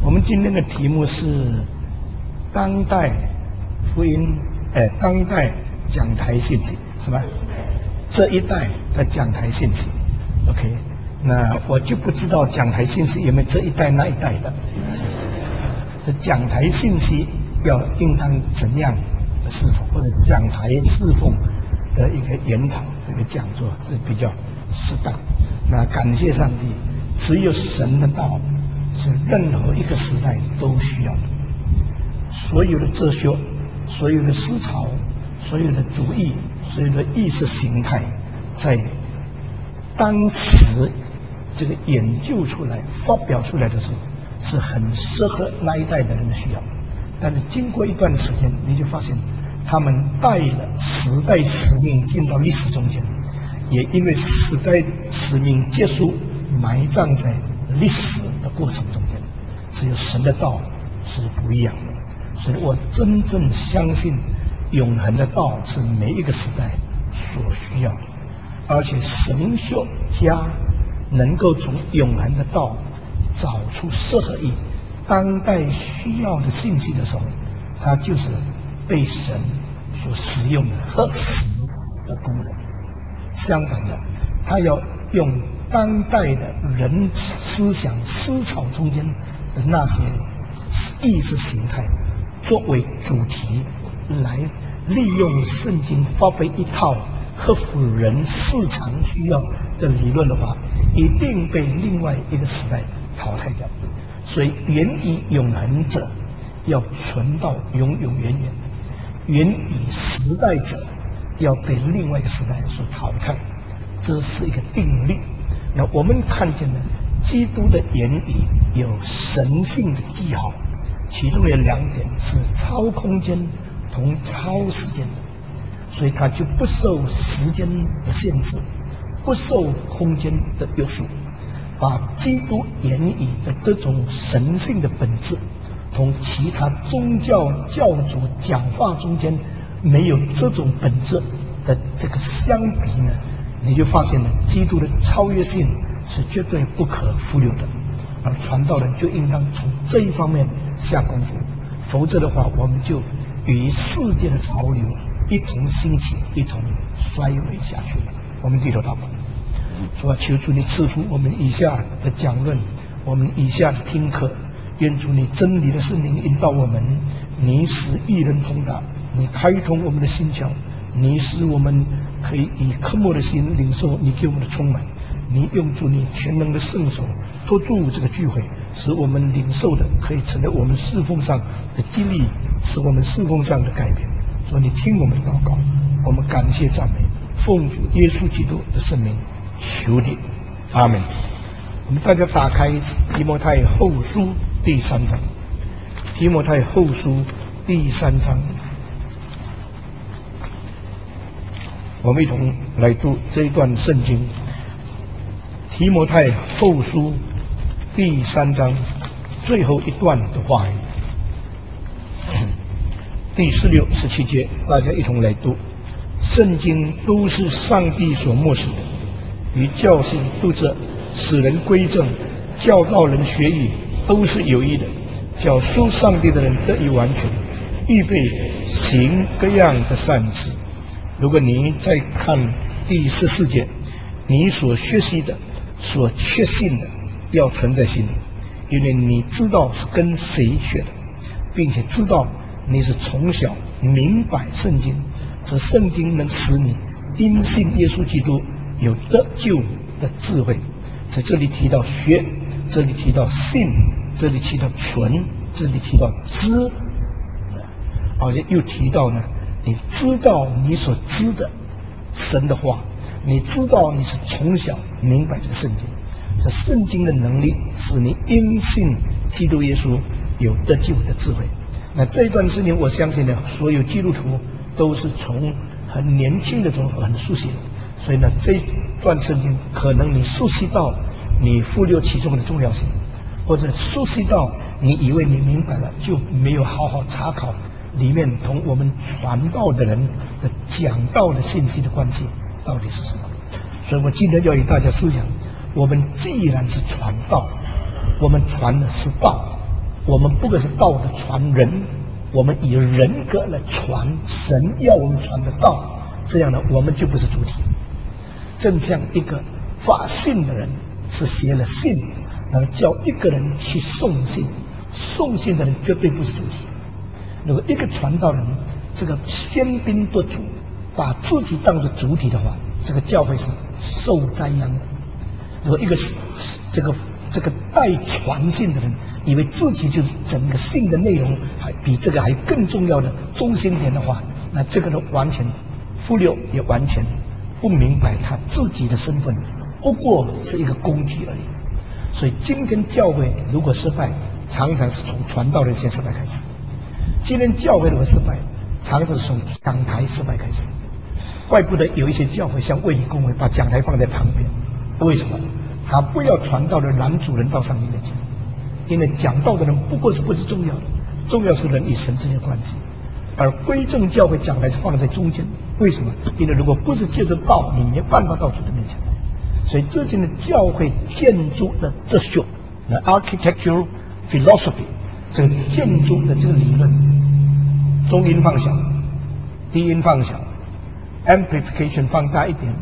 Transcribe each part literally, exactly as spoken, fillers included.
我们今天的题目是当代福音，呃，当代讲台信息，是吧？这一代的讲台信息 ，OK。那我就不知道讲台信息有没有这一代那一代的。这讲台信息要应当怎样的侍奉，或者讲台侍奉的一个研讨、一个讲座是比较适当。那感谢上帝，只有神的道是任何一个时代都需要的。所有的哲学、所有的思潮、所有的主义、所有的意识形态，在当时这个研究出来、发表出来的时候，是很适合那一代的人的需要。但是经过一段时间，你就发现他们带了时代使命进到历史中间，也因为时代使命结束，埋葬在历史的过程中间。只有神的道是不一样的。所以我真正相信永恒的道是每一个时代所需要的，而且神学家能够从永恒的道找出适合于当代需要的信息的时候，它就是被神所使用的合时的功能。相反的，他要用当代的人思想思潮中间的那些意识形态作为主题，来利用圣经发挥一套合乎人市场需要的理论的话，一定被另外一个时代淘汰掉。所以原以永恒者要存到永永远远，原以时代者要被另外一个时代所淘汰，这是一个定律。那我们看见了基督的言语有神性的记号，其中有两点是超空间同超时间的，所以它就不受时间的限制，不受空间的约束，把基督言语的这种神性的本质同其他宗教教主讲话中间没有这种本质的这个相比呢，你就发现了基督的超越性是绝对不可忽略的。而传道人就应当从这一方面下功夫，否则的话我们就与世界的潮流一同兴起，一同衰微下去了。我们低头祷告，说求主你赐福我们以下的讲论，我们以下的听课，愿主你真理的圣灵引导我们，你使一人通达，你开通我们的心窍，你使我们可以以渴慕的心领受你给我们的充满，你用主你全能的圣手托住这个聚会，使我们领受的可以成为我们侍奉上的激励，使我们侍奉上的改变。说你听我们祷告，我们感谢赞美，奉主耶稣基督的圣名求你，阿们。我们大家打开提摩太后书第三章，提摩太后书第三章，我们一同来读这一段圣经。提摩太后书第三章最后一段的话语，第十六、十七节，大家一同来读。圣经都是上帝所默示的，与教训、督责、使人归正、教导人学义，都是有益的，叫属上帝的人得以完全，预备行各样的善事。如果你再看第十四节，你所学习的、所确信的，要存在心里，因为你知道是跟谁学的，并且知道你是从小明白圣经，使圣经能使你因信耶稣基督有得救的智慧。在这里提到学，这里提到信，这里提到存，这里提到知，而且又提到呢，你知道你所知的神的话，你知道你是从小明白这圣经，这圣经的能力使你因信基督耶稣有得救的智慧。那这一段圣经，我相信呢，所有基督徒都是从很年轻的时候很熟悉，所以呢，这一段圣经可能你熟悉到你忽略其中的重要性，或者熟悉到你以为你明白了，就没有好好查考里面同我们传道的人的讲道的信息的关系到底是什么。所以我今天要与大家思想，我们既然是传道，我们传的是道， 我们不过是道的传人，我们以人格来传神要我们传的道，这样呢，我们就不是主体。正像一个发信的人是写了信，然后叫一个人去送信，送信的人绝对不是主体。如果一个传道人这个喧宾夺主，把自己当作主体的话，这个教会是受灾殃的。如果一个这个这个带传信的人以为自己就是整个信的内容还比这个还更重要的中心点的话，那这个呢完全忽略，也完全不明白他自己的身份不过是一个工具而已。所以今天教会如果失败，常常是从传道人先失败开始。今天教会如果失败，常常是从讲台失败开始。怪不得有一些教会像卫理公会把讲台放在旁边，为什么？他不要传道的拦阻人到上帝面前，因为讲道的人不过是不是重要的，重要是人与神之间的关系。而归正教会讲台是放在中间，为什么？因为如果不是借着道，你没办法到主的面前。所以这件的教会建筑的哲学，那 architectural philosophy 这个建筑的这个理论，中音放小，低音放小 ，amplification 放大一点。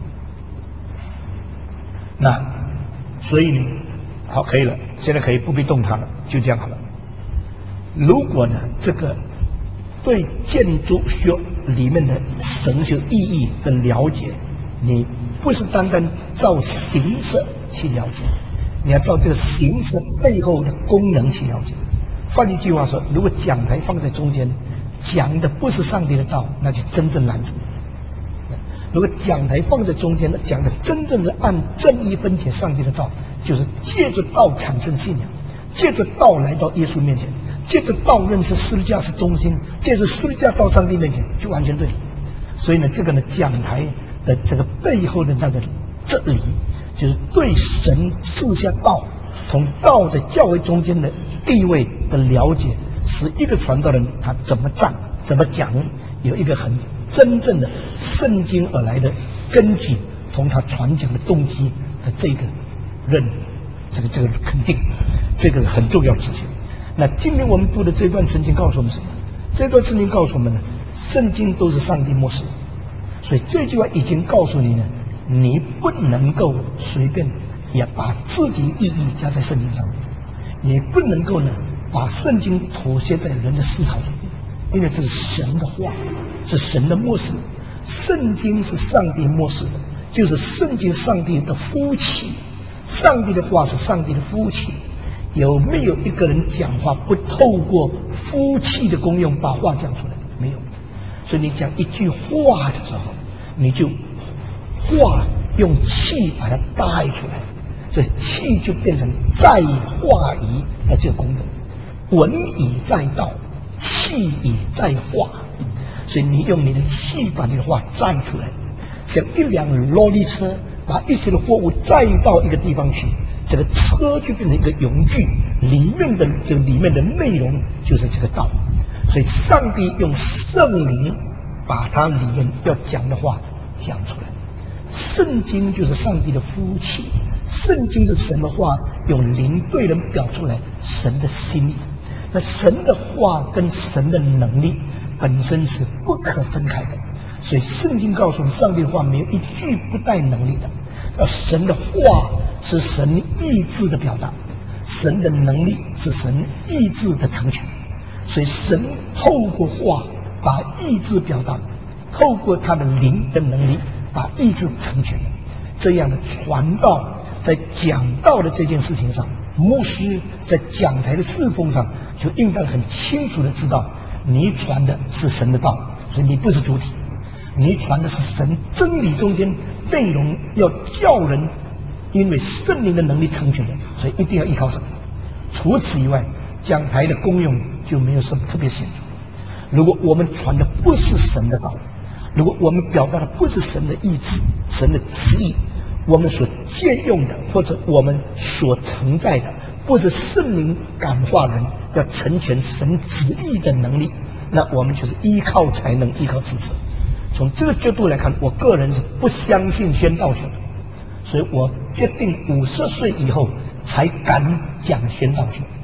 那所以呢，好，可以了，现在可以不必动它了，就这样好了。如果呢，这个对建筑学里面的神学意义的了解，你不是单单照形式去了解，你要照这个形式背后的功能去了解。换一句话说，如果讲台放在中间，讲的不是上帝的道，那就真正拦阻。如果讲台放在中间呢，讲的真正是按正义分解上帝的道，就是借着道产生信仰，借着道来到耶稣面前，借着道认识十字架是中心，借着十字架到上帝面前，就完全对了。所以呢，这个呢，讲台的这个背后的那个哲理，就是对神赐下道，同道在教会中间的地位的了解，使一个传道人他怎么站，怎么讲，有一个很真正的圣经而来的根据，同他传讲的动机的这个认，这个这个肯定，这个很重要之前。那今天我们读的这段圣经告诉我们什么？这段圣经告诉我们呢，圣经都是上帝默示，所以这句话已经告诉你呢，你不能够随便也把自己的意义加在圣经上面，你不能够呢把圣经妥协在人的思潮里面，因为这是神的话，是神的默示。圣经是上帝默示的，就是圣经上帝的夫妻，上帝的话是上帝的夫妻。有没有一个人讲话不透过夫妻的功用把话讲出来？没有。所以你讲一句话的时候，你就话用气把它带出来，所以气就变成在话仪的这个功能。文以载道，气以载话，所以你用你的气把你的话载出来，像一辆罗力车把一些的货物载到一个地方去，这个车就变成一个用具，里面的这个里面的内容就是这个道。所以上帝用圣灵把他里面要讲的话讲出来。圣经就是上帝的夫妻，圣经的神的话用灵对人表出来神的心意。那神的话跟神的能力本身是不可分开的，所以圣经告诉我们，上帝的话没有一句不带能力的。而神的话是神意志的表达，神的能力是神意志的成全。所以神透过话把意志表达，透过他的灵的能力把意志成全。这样的传道在讲道的这件事情上，牧师在讲台的侍奉上就应该很清楚的知道，你传的是神的道，所以你不是主体，你传的是神真理中间内容，要叫人因为圣灵的能力成全的，所以一定要依靠神。除此以外，讲台的功用就没有什么特别显著。如果我们传的不是神的道，如果我们表达的不是神的意志、神的旨意，我们所借用的或者我们所承载的不是圣灵感化人要成全神旨意的能力，那我们就是依靠才能，依靠知识。从这个角度来看，我个人是不相信宣道学的，所以我决定五十岁以后才敢讲宣道学。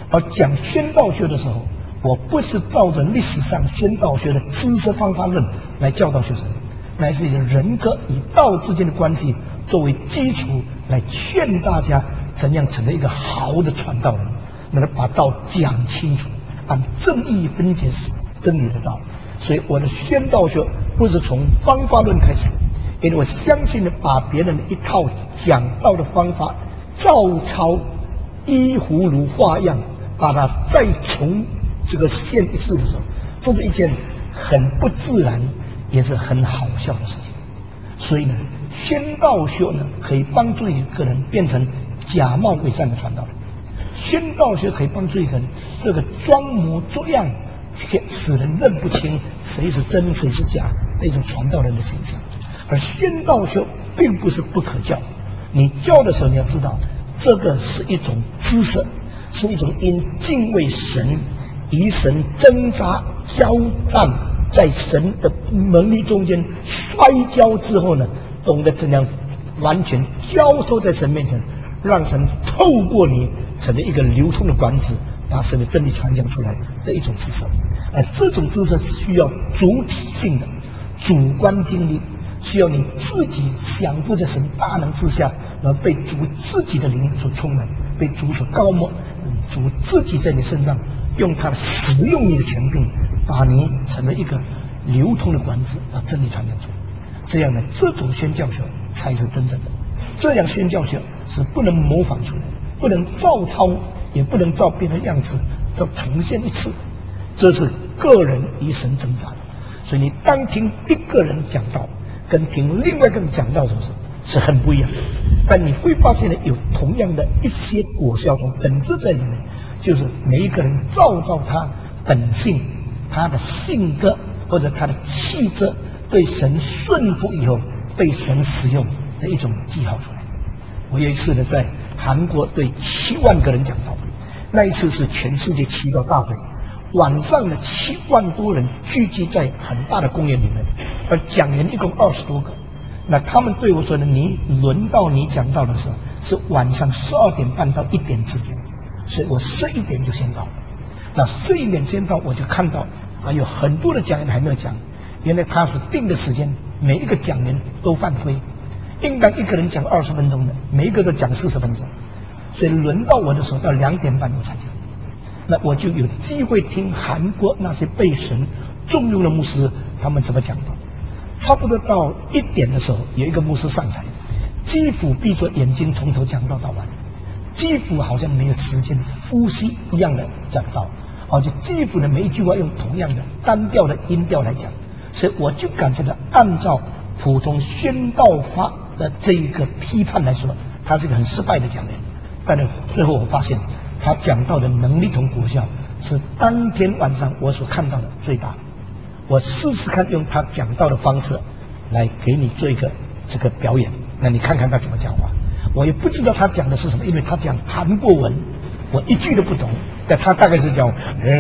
而讲宣道学的时候，我不是照着历史上宣道学的知识方法论来教导学生，乃是以人格与道之间的关系作为基础来劝大家怎样成为一个好的传道人，能够把道讲清楚，按正义分解真理的道。所以我的宣道学不是从方法论开始，因为我相信的把别人的一套讲道的方法照抄依葫芦画样，把它再重这个现一次的时候，这是一件很不自然也是很好笑的事情。所以呢，宣道学呢可以帮助一个人变成假冒伪善的传道人，宣道学可以帮助一个人这个装模作样，使人认不清谁是真谁是假的一种传道人的形象。而宣道学并不是不可教，你教的时候你要知道，这个是一种知识，是一种因敬畏神、与神挣扎交战，在神的能力中间摔跤之后呢，懂得怎样完全交托在神面前，让神透过你成为一个流通的管子，把神的真理传讲出来的一种知识。而这种知识需要主体性的主观经历，需要你自己降服在神大能之下，然后被主自己的灵所充满，被主所膏抹，主自己在你身上用他使用你的权柄，把你成为一个流通的管子，把真理传讲出来。这样呢，这种宣教学才是真正的。这样宣教学是不能模仿出来，不能照抄，也不能照别人样子再重现一次。这是个人与神挣扎的。所以你当听一个人讲道，跟听另外一个人讲道的时候是很不一样的。但你会发现呢，有同样的一些果效从本质在里面，就是每一个人照照他本性、他的性格或者他的气质，对神顺服以后被神使用的一种记号出来。我有一次呢，在韩国对七万个人讲道，那一次是全世界祈祷大会，晚上呢七万多人聚集在很大的公园里面，而讲员一共二十多个。那他们对我说呢，你轮到你讲道的时候是晚上十二点半到一点之间，所以我十一点就先到。那十一点先到，我就看到还有很多的讲员还没有讲，原来他所定的时间，每一个讲员都犯规，应当一个人讲二十分钟的，每一个都讲四十分钟，所以轮到我的时候到两点半我才讲。那我就有机会听韩国那些被神重用的牧师他们怎么讲的。差不多到一点的时候，有一个牧师上台，几乎闭着眼睛从头讲到到完，几乎好像没有时间呼吸一样的讲到，而且几乎的每一句话用同样的单调的音调来讲，所以我就感觉到，按照普通宣道法的这一个批判来说，他是一个很失败的讲员。但是最后我发现，他讲到的能力同果效是当天晚上我所看到的最大的。我试试看用他讲道的方式来给你做一个这个表演，那你看看他怎么讲话。我也不知道他讲的是什么，因为他讲韩国文，我一句都不懂。但他大概是讲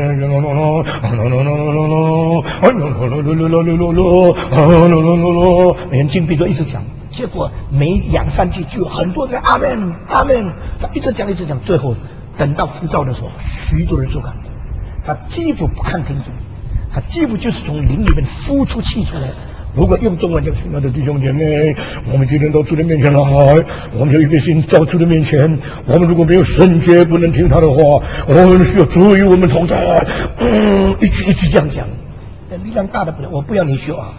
眼睛闭着一直讲，结果每两三句就有很多人阿门阿门，他一直讲一直讲，最后等到枯燥的时候，许多人受感动，他几乎不看听众，他几乎就是从灵里面呼出气出来。如果用中文就亲爱的弟兄姐妹，我们今天到主的面前来，我们有一个心到主的面前，我们如果没有圣洁不能听他的话，我们需要主与我们同在。嗯，一句一句这样讲，力量大的不了，我不要你学啊。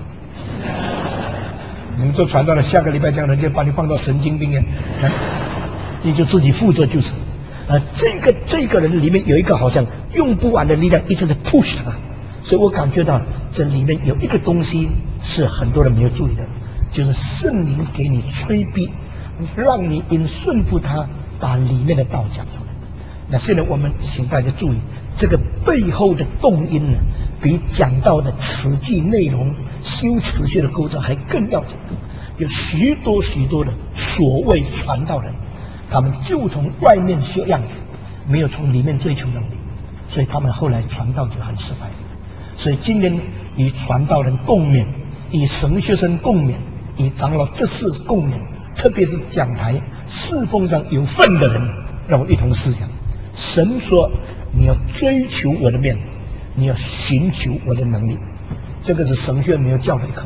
你们做传道的，下个礼拜这样人家把你放到神经病院，你就自己负责就是。呃，这个这个人里面有一个好像用不完的力量，一直在 push 他。所以我感觉到这里面有一个东西是很多人没有注意的，就是圣灵给你催逼，让你因顺服他把里面的道讲出来。那现在我们请大家注意，这个背后的动因呢，比讲道的词句内容修辞学的构造还更要紧。有许多许多的所谓传道人，他们就从外面学样子，没有从里面追求能力，所以他们后来传道就很失败。所以今天与传道人共勉，与神学生共勉，与长老执事共勉，特别是讲台侍奉上有份的人，让我一同思想，神所你要追求我的面，你要寻求我的能力。这个是神学没有教会课，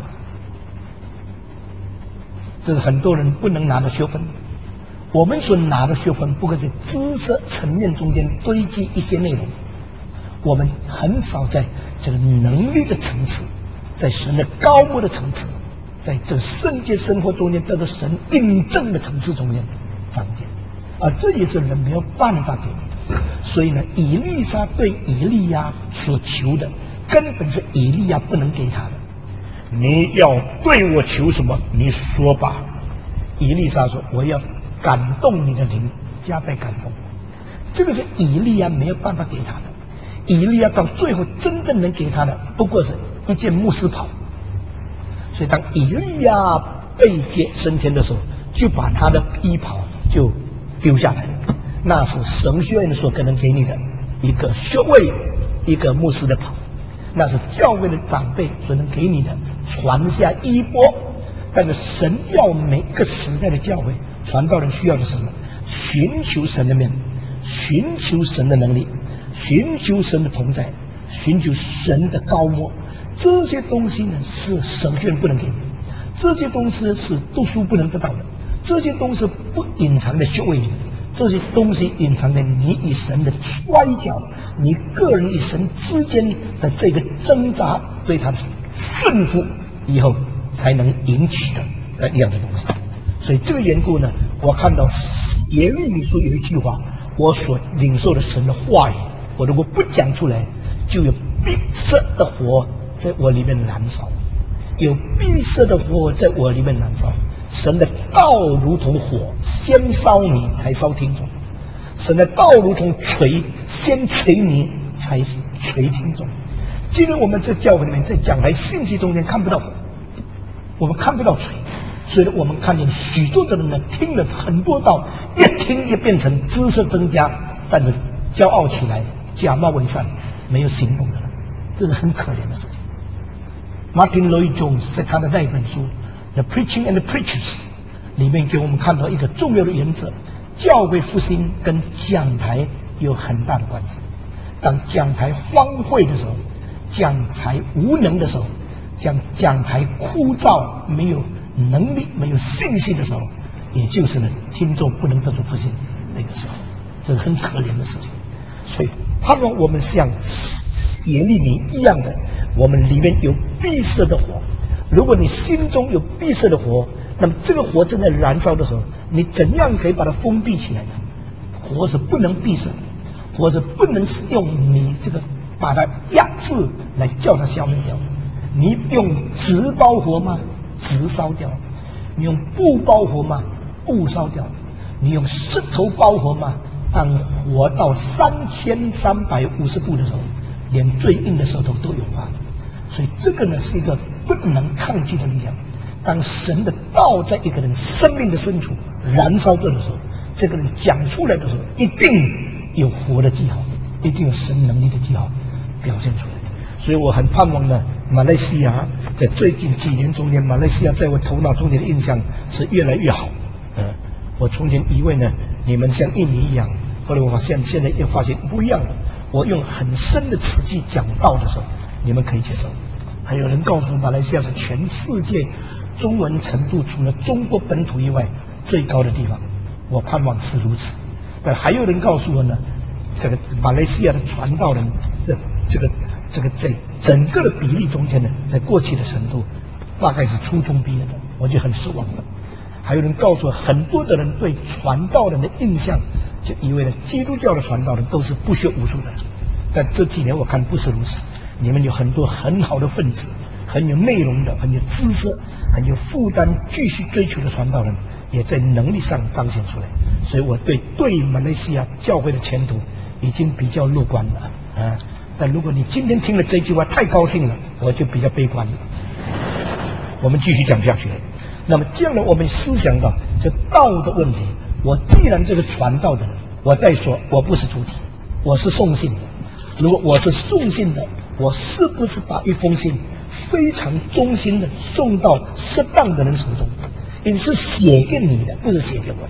这是很多人不能拿的学分。我们所拿的学分，不过在知识层面中间堆积一些内容，我们很少在这个能力的层次，在神的高莫的层次，在这个圣洁生活中间得到神印证的层次中间彰显，而这也是人没有办法给你的。所以呢，以利沙对以利亚所求的，根本是以利亚不能给他的。你要对我求什么？你说吧。以利沙说：“我要感动你的灵，加倍感动。”这个是以利亚没有办法给他的。以利亚到最后真正能给他的，不过是一件牧师袍。所以当以利亚被接升天的时候，就把他的衣袍就丢下来了。那是神学院所可能给你的一个学位，一个牧师的袍，那是教会的长辈所能给你的传下衣钵。但是神要每个时代的教会传道人需要的是什么？寻求神的面，寻求神的能力，寻求神的同在，寻求神的高莫。这些东西呢，是神学院不能给你，这些东西是读书不能得到的，这些东西不隐藏在学位里，这些东西隐藏在你与神的摔跤，你个人与神之间的这个挣扎，对他的顺服以后才能引起的这样的东西。所以这个缘故呢，我看到耶利米书有一句话，我所领受的神的话语，我如果不讲出来，就有闭塞的火在我里面燃烧，有闭塞的火在我里面燃烧。神的道如同火，先烧你才烧听众；神的道如同锤，先锤你才锤听众。今天我们在教会里面，在讲台信息中间看不到火，我们看不到锤，所以我们看见许多的人呢，听了很多道，越听越变成知识增加，但是骄傲起来，假冒为善，没有行动的人，这是很可怜的事情。Martin Lloyd Jones 在他的那本书《The Preaching and the Preachers》里面给我们看到一个重要的原则：教会复兴跟讲台有很大的关系。当讲台荒废的时候，讲台无能的时候，讲讲台枯燥、没有能力、没有信心的时候，也就是呢，听众不能得到复兴那个时候，这是很可怜的事情。所以，盼望我们像耶利米一样的，我们里面有闭塞的火。如果你心中有闭塞的火，那么这个火正在燃烧的时候，你怎样可以把它封闭起来呢？火是不能闭塞的，火是不能用你这个把它压制来叫它消灭掉。你用纸包火吗？纸烧掉。你用布包火吗？布烧掉。你用石头包火吗？当火到三千三百五十度的时候，连最硬的石头都融化了。所以这个呢，是一个不能抗拒的力量。当神的道在一个人生命的深处燃烧着的时候，这个人讲出来的时候，一定有活的记号，一定有神能力的记号表现出来。所以我很盼望呢，马来西亚在最近几年中间，马来西亚在我头脑中间的印象是越来越好。呃，我从前以为呢，你们像印尼一样，后来我发现现在又发现不一样了。我用很深的词句讲道的时候，你们可以接受。还有人告诉我，马来西亚是全世界中文程度除了中国本土以外最高的地方。我盼望是如此。但还有人告诉我呢，这个马来西亚的传道人的这个这个在整个的比例中间呢，在过去的程度大概是初中毕业的，我就很失望了。还有人告诉我，很多的人对传道人的印象就以为呢，基督教的传道人都是不学无术的人。但这几年我看不是如此，你们有很多很好的分子，很有内容的，很有知识，很有负担，继续追求的传道人，也在能力上彰显出来。所以我对对马来西亚教会的前途已经比较乐观了啊。但如果你今天听了这句话太高兴了，我就比较悲观了。我们继续讲下去。那么这样呢，我们思想到这道的问题。我既然这个传道的人，我再说我不是主体，我是送信的。如果我是送信的，我是不是把一封信非常忠心的送到适当的人手中？也是写给你的，不是写给我的。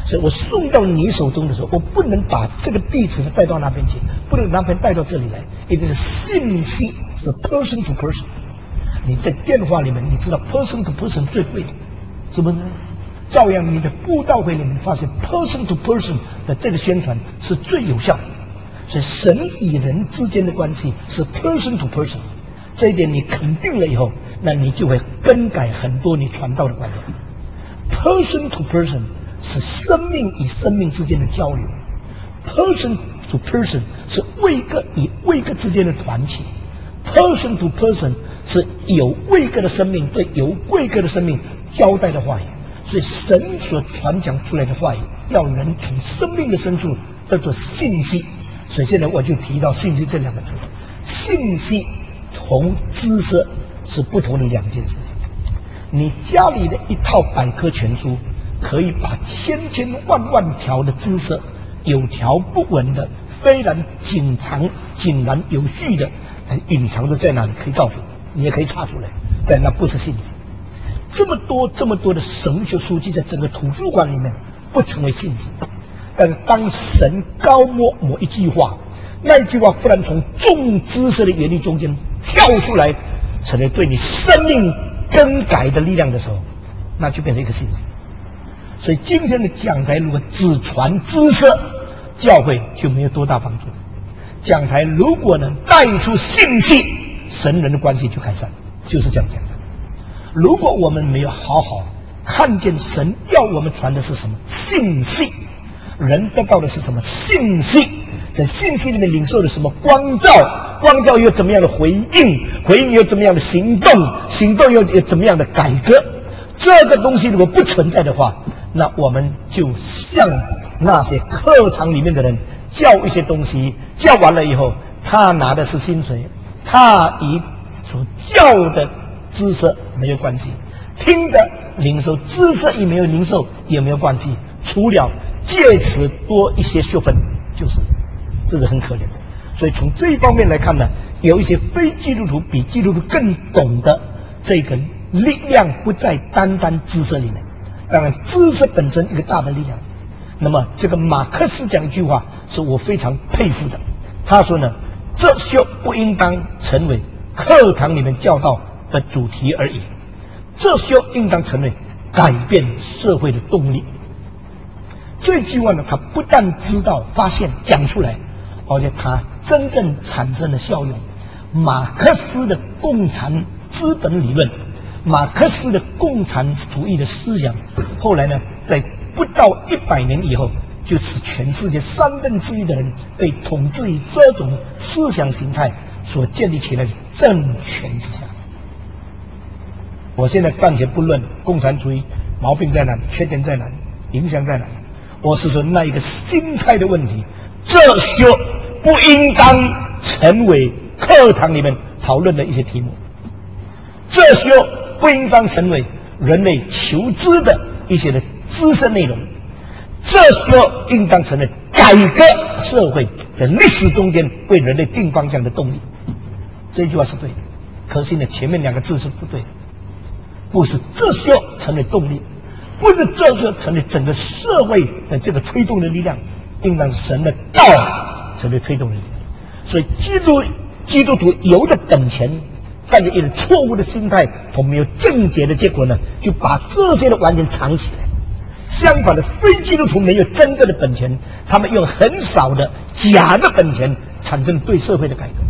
所以我送到你手中的时候，我不能把这个地址呢带到那边去，不能那边带到这里来，一定是信息是 person to person。你在电话里面，你知道 person to person 最贵，是不是？照样你在布道会里面发现 person to person 的这个宣传是最有效的。所以神与人之间的关系是 person to person， 这一点你肯定了以后，那你就会更改很多你传道的观念。person to person 是生命与生命之间的交流， person to person 是位格与位格之间的团契， person to person 是有位格的生命对有位格的生命交代的话语。所以神所传讲出来的话语，要人从生命的深处得到信息。所以现在我就提到信息这两个字，信息同知识是不同的两件事情。你家里的一套百科全书，可以把千千万万条的知识，有条不紊的、非常紧藏、井然有序的隐藏着在那里，可以告诉你，也可以查出来，但那不是信息。这么多这么多的神学书籍在整个图书馆里面不成为信息，但是当神高摸某一句话，那一句话忽然从众知识的原理中间跳出来，成为对你生命更改的力量的时候，那就变成一个信息。所以今天的讲台如果只传知识，教会就没有多大帮助。讲台如果能带出信息，神人的关系就改善，就是这样讲的。如果我们没有好好看见神要我们传的是什么信息，人得到的是什么信息，在信息里面领受的什么光照，光照有怎么样的回应，回应有怎么样的行动，行动又有怎么样的改革，这个东西如果不存在的话，那我们就像那些课堂里面的人教一些东西，教完了以后他拿的是薪水，他与所教的知识没有关系，听的领受知识也没有领受也没有关系，除了借此多一些学分，就是这是很可怜的。所以从这一方面来看呢，有一些非基督徒比基督徒更懂得这个力量不在单单知识里面，当然知识本身一个大的力量。那么这个马克思讲一句话是我非常佩服的，他说呢，哲学不应当成为课堂里面教导的主题而已，哲学应当成为改变社会的动力。这句话呢，他不但知道发现讲出来，而且他真正产生了效用。马克思的共产资本理论，马克思的共产主义的思想，后来呢，在不到一百年以后，就使全世界三分之一的人被统治于这种思想形态所建立起来的政权之下。我现在暂且不论共产主义毛病在哪里，缺点在哪里，影响在哪里，我是说那一个心态的问题，哲学不应当成为课堂里面讨论的一些题目，哲学不应当成为人类求知的一些的知识内容，哲学应当成为改革社会在历史中间为人类定方向的动力。这句话是对的，可是呢，前面两个字是不对的。不是哲学成为动力，不是哲学成为整个社会的这个推动的力量，应当是神的道成为推动的力量。所以基督基督徒有的本钱，带着一种错误的心态和没有正解的结果呢，就把这些的完全藏起来。相反的，非基督徒没有真正的本钱，他们用很少的假的本钱产生对社会的改革。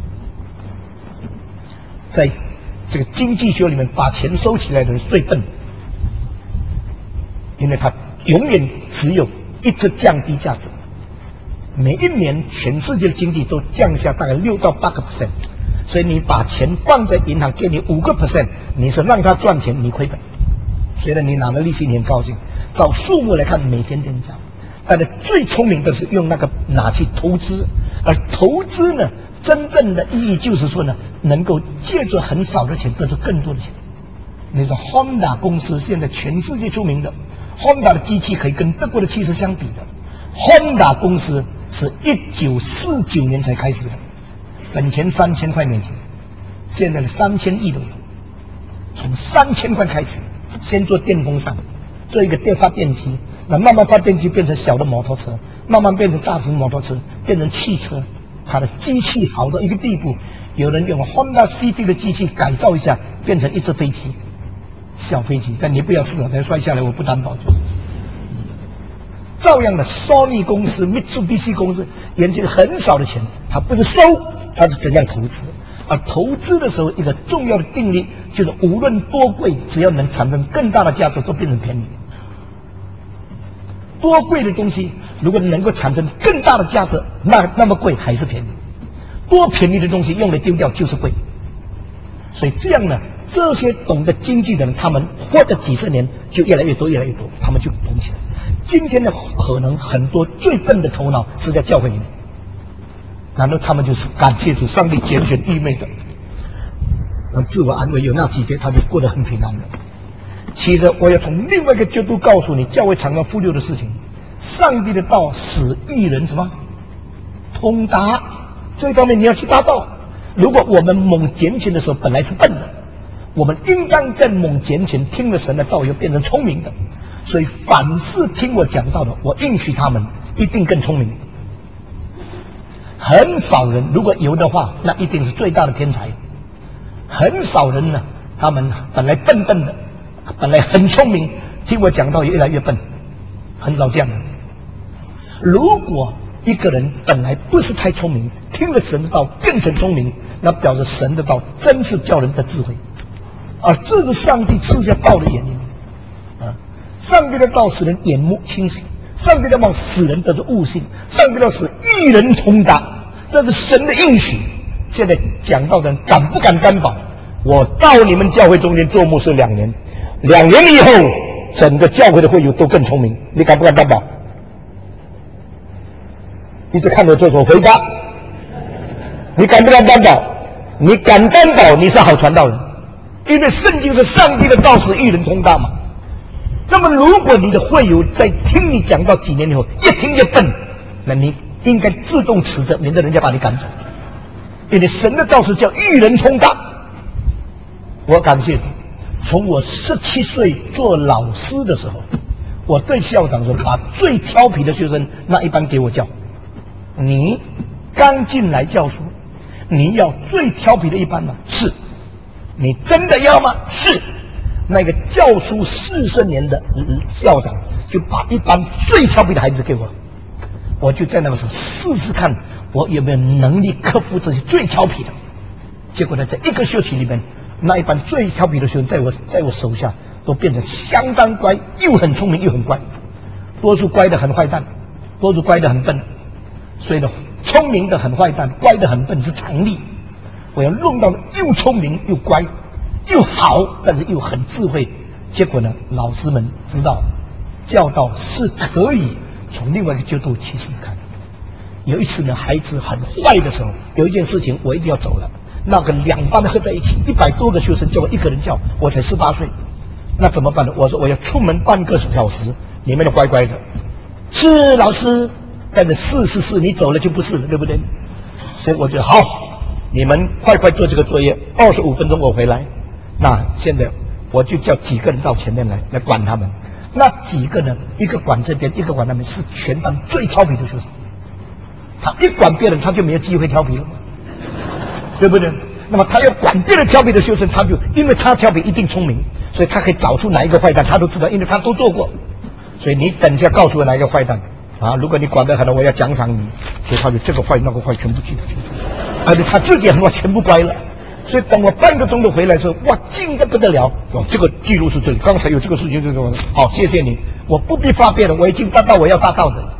在这个经济学里面，把钱收起来的人最笨，因为他永远只有一直降低价值。每一年全世界的经济都降下大概六到八个 percent， 所以你把钱放在银行给你五个 percent， 你是让他赚钱，你亏本。虽然你拿了利息你很高兴，照数目来看每天增加，但是最聪明的是用那个拿去投资，而投资呢，真正的意义就是说呢，能够借助很少的钱得出更多的钱。那个 Honda 公司现在全世界出名的 ，Honda 的机器可以跟德国的汽车相比的。Honda 公司是一九四九年才开始的，本钱三千块美金，现在的三千亿都有。从三千块开始，先做电风扇，做一个电发电机， 那慢慢发电机变成小的摩托车，慢慢变成大型摩托车，变成汽车，它的机器好到一个地步，有人用 Honda C B 的机器改造一下，变成一只飞机，小飞机。但你不要试了，等摔下来我不担保就是。照样的 ，Sony 公司、Mitsubishi 公司研究很少的钱，它不是收，它是怎样投资。而投资的时候，一个重要的定律就是，无论多贵，只要能产生更大的价值，都变成便宜。多贵的东西，如果能够产生更大的价值，那那么贵还是便宜；多便宜的东西用来丢掉就是贵。所以这样呢，这些懂得经济的人，他们活的几十年就越来越多，越来越多，他们就懂起来。今天的可能很多最笨的头脑是在教会里面，难道他们就是感谢主，上帝拣选愚昧的，自我安慰，有那几天他就过得很平安了。其实我要从另外一个角度告诉你，教会常常忽略的事情：上帝的道使义人什么通达，这方面你要去达到。如果我们猛捡钱的时候本来是笨的，我们应当在猛捡钱听了神的道，又变成聪明的。所以凡是听我讲道的，我应许他们一定更聪明。很少人，如果有的话，那一定是最大的天才。很少人呢，他们本来笨笨的，本来很聪明，听我讲道越来越笨，很少这样的。如果一个人本来不是太聪明，听了神的道变成聪明，那表示神的道真是叫人的智慧，而这是上帝赐下道的原因。啊，上帝的道使人眼目清醒，上帝的道使人得着悟性，上帝的道使义人通达，这是神的应许。现在讲道的人敢不敢担保？我到你们教会中间做牧师两年，两年以后，整个教会的会友都更聪明，你敢不敢担保？一直看着做手回答，你敢不敢担保？你敢担保你是好传道人，因为圣经是上帝的道使义人通达嘛。那么如果你的会友在听你讲到几年以后越听越笨，那你应该自动辞职，免得人家把你赶走。因为神的道是叫义人通达。我感谢主，从我十七岁做老师的时候，我对校长说，把最调皮的学生那一班给我教。你刚进来教书，你要最调皮的一班吗？是。你真的要吗？是。那个教书四十年的校长就把一班最调皮的孩子给我，我就在那个时候试试看我有没有能力克服这些最调皮的。结果呢，在一个学期里面，那一班最调皮的学生在我在我手下都变成相当乖，又很聪明又很乖。多数乖的很坏蛋，多数乖的很笨。所以呢，聪明的很坏蛋，乖的很笨是常例。我要弄到又聪明又乖又好，但是又很智慧。结果呢，老师们知道教导是可以从另外一个角度去试试看。有一次呢，孩子很坏的时候，有一件事情我一定要走了。那个两班合在一起，一百多个学生叫我一个人叫，我才十八岁，那怎么办呢？我说我要出门半个小时，你们都乖乖的。是老师。但是是是是，你走了就不是了，对不对？所以我觉得好，你们快快做这个作业，二十五分钟我回来。那现在我就叫几个人到前面来，来管他们。那几个呢？一个管这边，一个管那边，是全班最调皮的学生。他一管别人，他就没有机会调皮了，对不对？那么他要管别人调皮的学生，他就因为他调皮一定聪明，所以他可以找出哪一个坏蛋，他都知道，因为他都做过。所以你等一下告诉我哪一个坏蛋。啊！如果你管得很好，我要奖赏你。所以他就这个坏那个坏全部记得清楚，而且他自己很好，全部乖了。所以等我半个钟头回来的时候，哇，静得不得了！哦，这个记录是这里，刚才有这个事情就这么。好，谢谢你，我不必发辩了，我已经达到我要达到的了。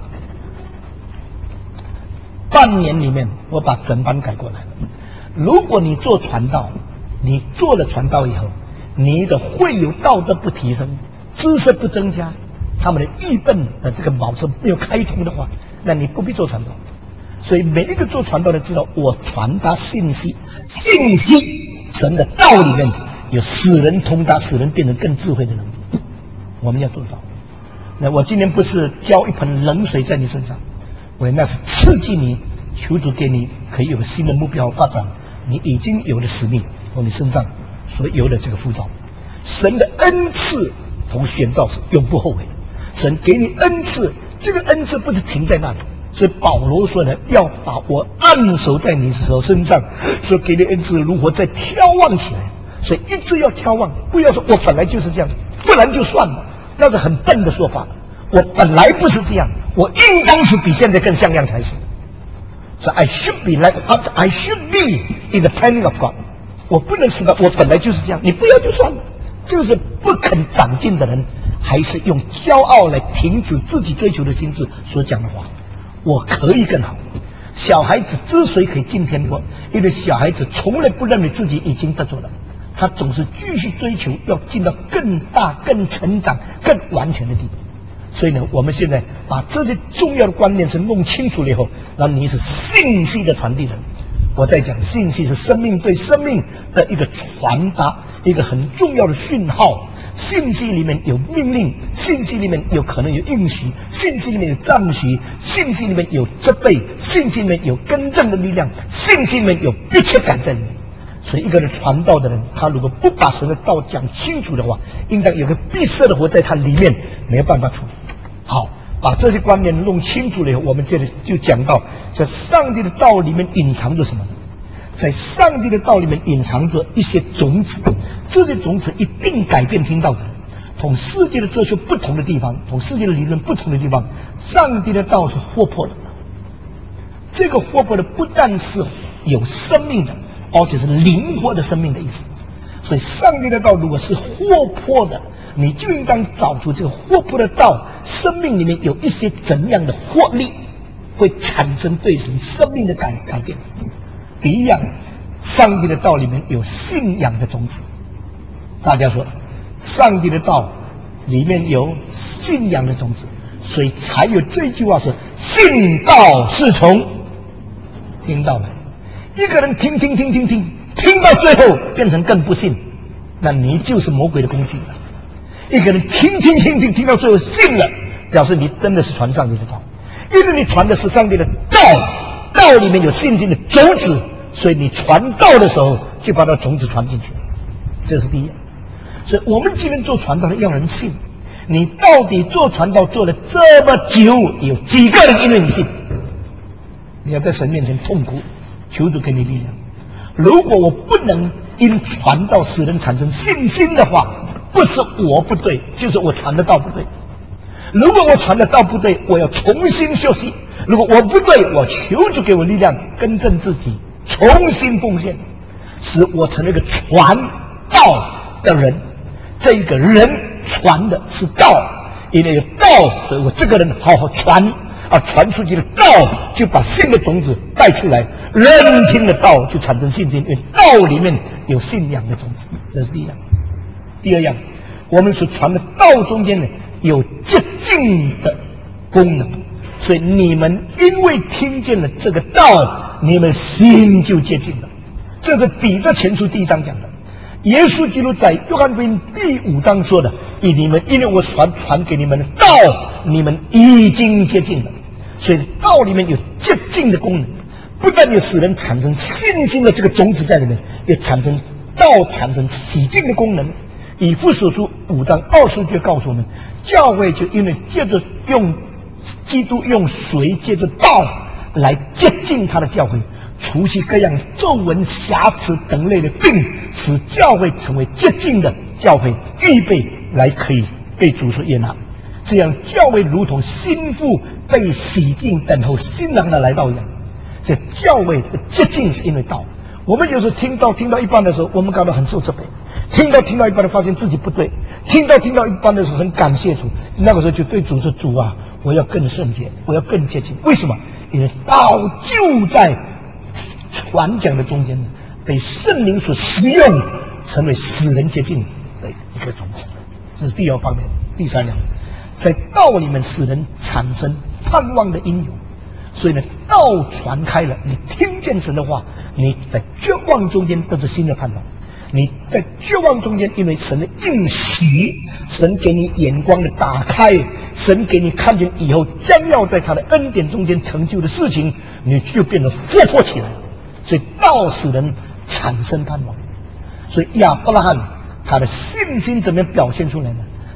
半年里面，我把整班改过来了。如果你做传道，你做了传道以后，你的会有道德不提升，知识不增加。他们的愚笨的这个脑是没有开通的话，那你不必做传道。所以每一个做传道的知道，我传达信息，信息神的道里面有使人通达、使人变得更智慧的能力，我们要做到。那我今天不是浇一盆冷水在你身上，我那是刺激你，求主给你可以有个新的目标发展，你已经有了使命从你身上所有的这个呼召，神的恩赐同选召是永不后悔。 神给你恩赐，这个恩赐不是停在那里。所以保罗说呢，要把我按手在你手身上，说给你恩赐如何再眺望起来。所以一直要眺望，不要说我本来就是这样，不然就算了，那是很笨的说法。我本来不是这样，我应当是比现在更像样才是。So I should be like what I should be in the planning of God。我不能是的，我本来就是这样，你不要就算了。这个是不肯长进的人，还是用骄傲来停止自己追求的心智所讲的话。我可以更好。小孩子之所以可以进天国，因为小孩子从来不认为自己已经得着了，他总是继续追求要进到更大、更成长、更完全的地步。所以呢，我们现在把这些重要的观念是弄清楚了以后，那你是信息的传递人。我在讲信息是生命对生命的一个传达，一个很重要的讯号。信息里面有命令，信息里面有可能有应许，信息里面有赞许，信息里面有责备，信息里面有更正的力量，信息里面有迫切感在里面。所以一个人传道的人，他如果不把神的道讲清楚的话，应当有个闭塞的活在他里面，没有办法处理。好，把这些观念弄清楚了以后，我们接着就讲到，在上帝的道里面隐藏着什么呢？在上帝的道里面隐藏着一些种子，这些种子一定改变听到的人。同世界的哲学不同的地方，同世界的理论不同的地方，上帝的道是活泼的。这个活泼的不但是有生命的，而且是灵活的生命的意思。所以上帝的道如果是活泼的，你就应当找出这个活泼的道生命里面有一些怎样的活力，会产生对神生命的改改变。一样，上帝的道里面有信仰的种子。大家说，上帝的道里面有信仰的种子，所以才有这句话说：“信道是从听到的。”一个人听听听听听，听到最后变成更不信，那你就是魔鬼的工具了。一个人听听听听听到最后信了，表示你真的是传上帝的道，因为你传的是上帝的道，道里面有信心的种子，所以你传道的时候就把那种子传进去，这是第一。所以我们今天做传道的要人信。你到底做传道做了这么久，有几个人因为你信？你要在神面前痛哭，求主给你力量。如果我不能因传道使人产生信心的话，不是我不对，就是我传的道不对。如果我传的道不对，我要重新学习；如果我不对，我求主给我力量，更正自己，重新奉献，使我成了一个传道的人。这个人传的是道，因为有道，所以我这个人好好传啊，传出去的道就把新的种子带出来，人听了道就产生信心，因为道里面有信仰的种子，这是第一样。第二样，我们所传的道中间呢有洁净的功能，所以你们因为听见了这个道，你们心就洁净了。这是彼得前书第一章讲的。耶稣基督在约翰福音第五章说的：“因你们因为我传传给你们的道，你们已经洁净了。”所以道里面有洁净的功能，不但有使人产生信心的这个种子在里面，也产生道产生洗净的功能。以弗所书五章二十节告诉我们，教会就因为借着用基督用水借着道来洁净他的教会，除去各样皱纹瑕疵等类的病，使教会成为洁净的教会，预备来可以被主所悦纳。这样教会如同新妇被洗净等候新郎的来到一样。这教会的洁净是因为道。我们有时候听到听到一半的时候，我们感到很受责备；听到听到一半的发现自己不对；听到听到一半的时候很感谢主，那个时候就对主说：“主啊，我要更圣洁，我要更洁净。”为什么？因为道就在传讲的中间被圣灵所使用，成为使人洁净的一个种子。这是第二方面。第三样，在道里面使人产生盼望的因由。所以呢，道传开了，你听见神的话，你在绝望中间得到新的盼望。你在绝望中间，因为神的应许，神给你眼光的打开，神给你看见以后将要在他的恩典中间成就的事情，你就变得活泼起来。所以道使人产生盼望。所以亚伯拉罕他的信心怎么样表现出来呢？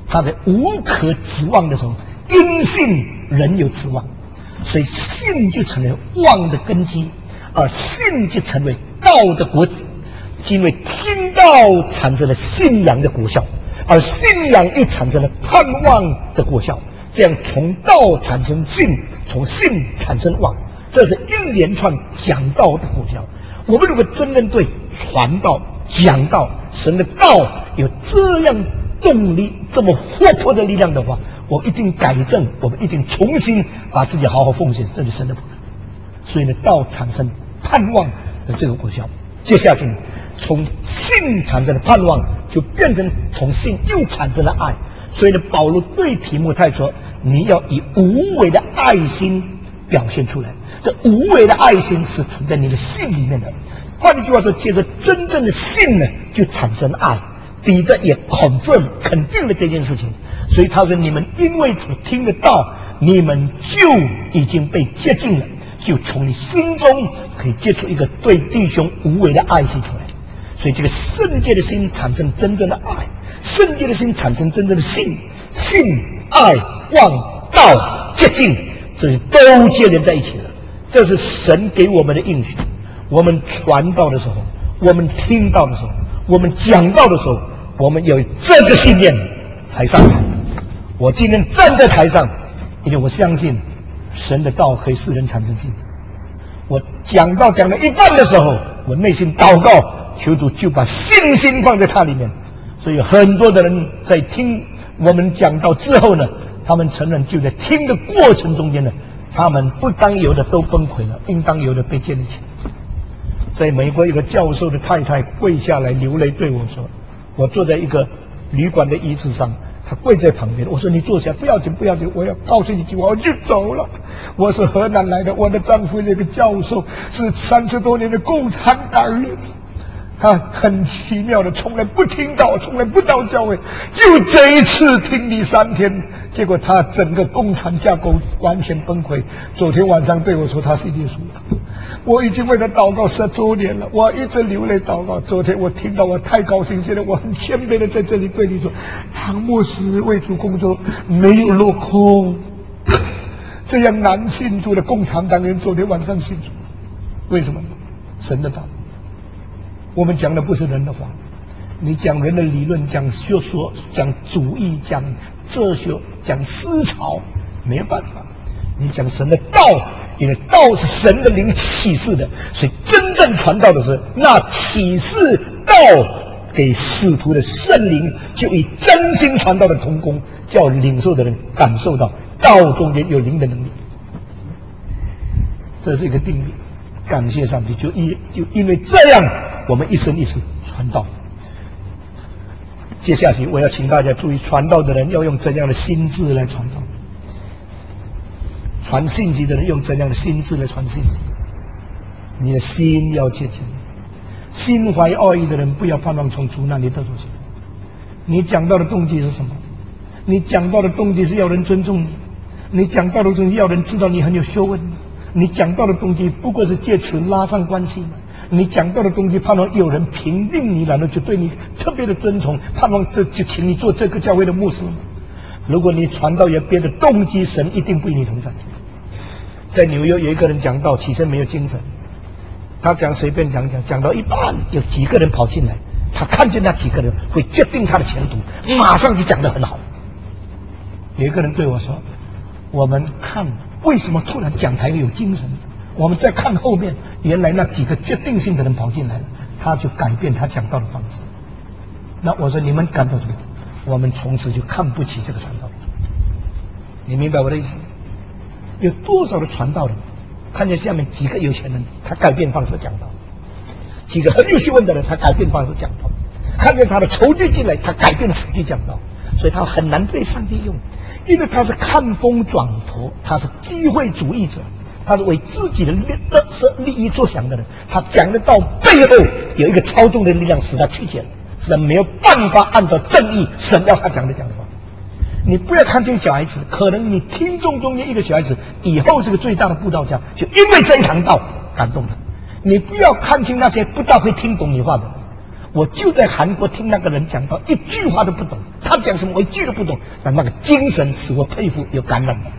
他在无可指望的时候，因信人有指望，所以信就成为望的根基，而信就成为道的果子。因为听道产生了信仰的果效，而信仰又产生了盼望的果效，这样从道产生信，从信产生望，这是一连串讲道的果效。我们如果真正对传道、讲道、神的道有这样动力、这么活泼的力量的话，我一定改正，我们一定重新把自己好好奉献，这是神的仆人。所以呢，道产生盼望的这个果效。接下去呢，从信产生的盼望，就变成从信又产生了爱。所以呢，保罗对提摩太说：“你要以无为的爱心表现出来。”这无为的爱心是存在你的信里面的。换句话说，借着真正的信呢，就产生爱。彼得也 confirm 肯定了这件事情，所以他说：“你们因为所听得到，你们就已经被接近了，就从你心中可以结出一个对弟兄无为的爱心出来。”所以这个圣洁的心产生真正的爱，圣洁的心产生真正的信，信、爱、望、道、接近，这是都接连在一起的。这是神给我们的应许。我们传道的时候，我们听到的时候，我们讲道的时候，我们有这个信念才上台。我今天站在台上，因为我相信神的道可以使人产生信。我讲道讲到一半的时候，我内心祷告，求主就把信心放在他里面。所以很多的人在听我们讲道之后呢，他们承认就在听的过程中间呢，他们不当有的都崩溃了，应当有的被建立起来。在美国，一个教授的太太跪下来流泪对我说：“我坐在一个旅馆的椅子上，她跪在旁边。我说你坐下，不要紧，不要紧，我要告诉你一句话，我就走了。我是河南来的，我的丈夫那个教授是三十多年的共产党人。”他很奇妙的，从来不听到，从来不到教会，就这一次听你三天，结果他整个共产架构完全崩溃。昨天晚上对我说他是耶稣了，我已经为他祷告十周年了，我一直流泪祷告。昨天我听到，我太高兴，现在我很谦卑的在这里对你说，唐牧师为主工作没有落空。这样难信主的共产党人昨天晚上信主，为什么？神的道。我们讲的不是人的话，你讲人的理论，讲学说，讲主义，讲哲学，讲思潮，没有办法。你讲神的道，因为道是神的灵启示的，所以真正传道的是那启示道给使徒的圣灵，就以真心传道的同工，叫领受的人感受到道中间有灵的能力。这是一个定律。感谢上帝，就因就因为这样，我们一生一世传道。接下去，我要请大家注意，传道的人要用怎样的心智来传道？传信息的人用怎样的心智来传信息？你的心要接近，心怀恶意的人不要盼望从主那里得着信。你讲道的动机是什么？你讲道的动机是要人尊重你，你讲道的动机要人知道你很有学问。你讲道的动机不过是借此拉上关系嘛？你讲道的动机盼望有人评定你，然后就对你特别的尊崇，盼望这就请你做这个教会的牧师嘛？如果你传道有别的动机，神一定不与你同在。在纽约有一个人讲道，起身没有精神，他讲随便讲讲，讲到一半有几个人跑进来，他看见那几个人会决定他的前途，马上就讲得很好。有一个人对我说：“我们看。”为什么突然讲台有精神？我们再看后面，原来那几个决定性的人跑进来了，他就改变他讲道的方式。那我说你们感到怎么样？我们从此就看不起这个传道人。你明白我的意思？有多少的传道人看见下面几个有钱人，他改变方式讲道；几个很有学问的人，他改变方式讲道；看见他的仇敌进来，他改变实际讲道。所以他很难被上帝用，因为他是看风转舵，他是机会主义者，他是为自己的利利益着想的人。他讲的道背后有一个操纵的力量，使他曲解，使他没有办法按照正义神要他讲的讲的话。你不要看见小孩子，可能你听众中间一个小孩子以后是个最大的布道家，就因为这一堂道感动他。你不要看清那些不大会听懂你话的人。 我就在韩国听那个人讲到，一句话都不懂，他讲什么我一句都不懂，但那个精神使我佩服，有感染的。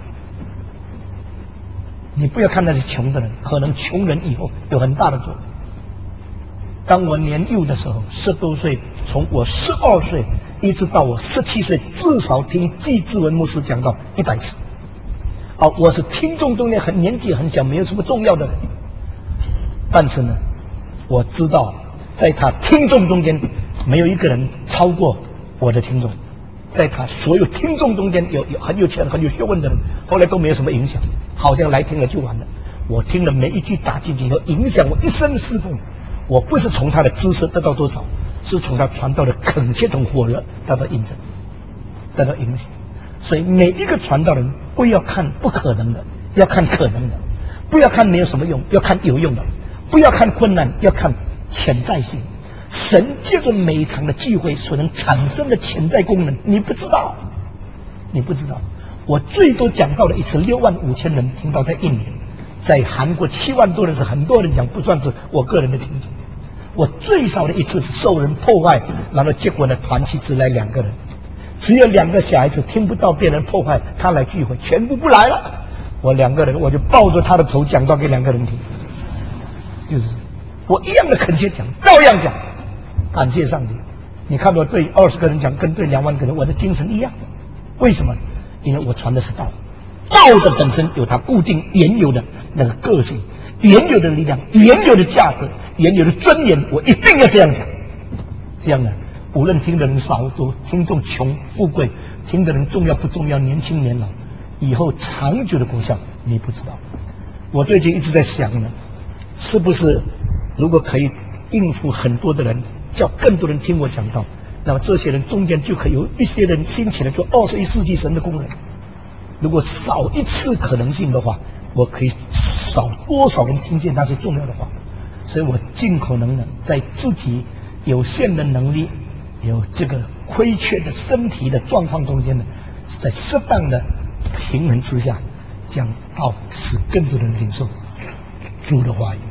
你不要看那些穷的人，可能穷人以后有很大的作用。当我年幼的时候，十多岁，从我十二岁一直到我十七岁，至少听季志文牧师讲到一百次。好，我是听众中间很年纪很小，没有什么重要的人，但是呢，我知道在他听众中间没有一个人超过我的听众，在他所有听众中间有有很有钱很有学问的人，后来都没有什么影响，好像来听了就完了。我听了每一句打进去以后，影响我一生侍奉。我不是从他的知识得到多少，是从他传道的恳切同火热得到印证，得到影响。所以每一个传道人不要看不可能的，要看可能的；不要看没有什么用，要看有用的；不要看困难，要看潜在性。神借着每一场的聚会所能产生的潜在功能，你不知道，你不知道。我最多讲到了一次六万五千人听到，在印尼，在韩国七万多人是很多人讲，不算是我个人的听众。我最少的一次是受人破坏，然后结果呢，团契只来两个人，只有两个小孩子听不到别人破坏，他来聚会，全部不来了。我两个人，我就抱着他的头讲到给两个人听，就是我一样的恳切讲，照样讲，感谢上帝。你看我对二十个人讲，跟对两万个人，我的精神一样。为什么？因为我传的是道，道的本身有它固定原有的那个个性。原有的力量，原有的价值，原有的尊严，我一定要这样讲。这样呢，无论听的人少多，听众穷富贵，听的人重要不重要，年轻年老，以后长久的功效你不知道。我最近一直在想呢，是不是如果可以应付很多的人，叫更多人听我讲道，那么这些人中间就可以有一些人兴起来做二十一世纪神的工人。如果少一次可能性的话，我可以少多少人听见那些重要的话。所以我尽可能的在自己有限的能力、有这个亏缺的身体的状况中间呢，在适当的平衡之下，讲道，使更多人领受主的话语。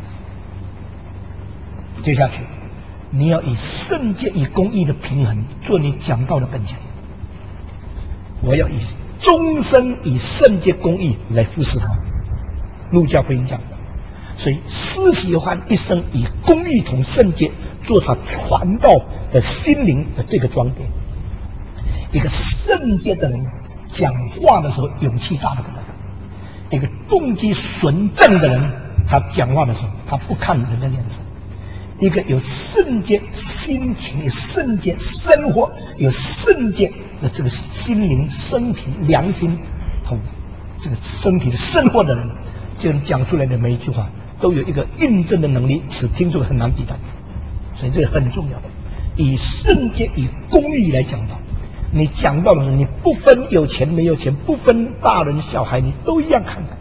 接下去，你要以圣洁与公义的平衡做你讲道的本钱。我要以终身以圣洁公义来服侍他。路加福音讲的，所以施洗约翰一生以公义同圣洁做他传道的心灵的这个装点。一个圣洁的人讲话的时候勇气大得不得了，一个动机纯正的人，他讲话的时候他不看人的脸色。一个有圣洁心情、有圣洁生活、有圣洁的这个心灵、身体、良心同这个身体的生活的人，这人讲出来的每一句话都有一个印证的能力，使听众很难抵挡。所以这个很重要。以圣洁、以公义来讲道，你讲到的时候，你不分有钱没有钱，不分大人小孩，你都一样看待。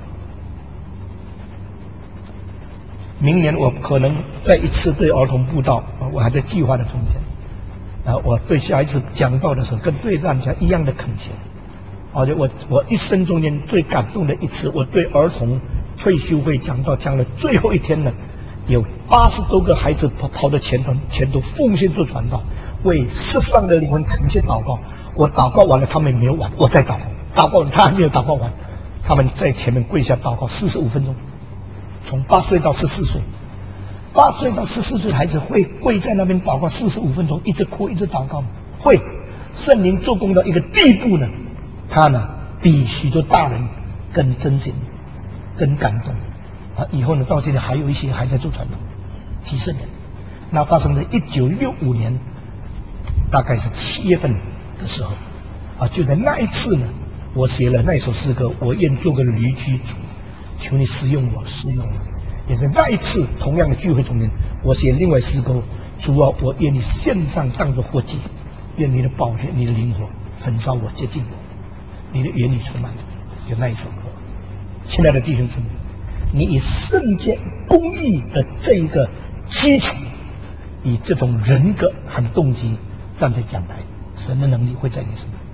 明年我可能再一次对儿童布道，我还在计划的中间。啊，我对小孩子讲道的时候，跟对大家一样的恳切。而且我我一生中间最感动的一次，我对儿童退休会讲道，讲了最后一天呢，有八十多个孩子跑跑到前头，前头奉献做传道，为世上的灵魂恳切祷告。我祷告完了，他们没有完，我再祷告，祷告完他还没有祷告完，他们在前面跪下祷告四十五分钟。从八岁到十四岁，八岁到十四岁的孩子会跪在那边祷告四十五分钟，一直哭一直祷告吗？会。圣灵做工到一个地步呢，他呢比许多大人更真心、更感动啊！以后呢，到现在还有一些还在做传道，几十年。那发生在一九六五年，大概是七月份的时候啊，就在那一次呢，我写了那首诗歌《我愿做个驴居主》。求你使用我，使用我。也是那一次同样的聚会中间，我写另外诗歌，主啊，我愿你献上当作活祭，愿你的宝血、你的灵火焚烧我，接近我，你的言语充满我。有那一首歌。亲爱的弟兄姊妹，你以圣洁公义的这一个基础，以这种人格和动机站在讲台，神的能力会在你身上。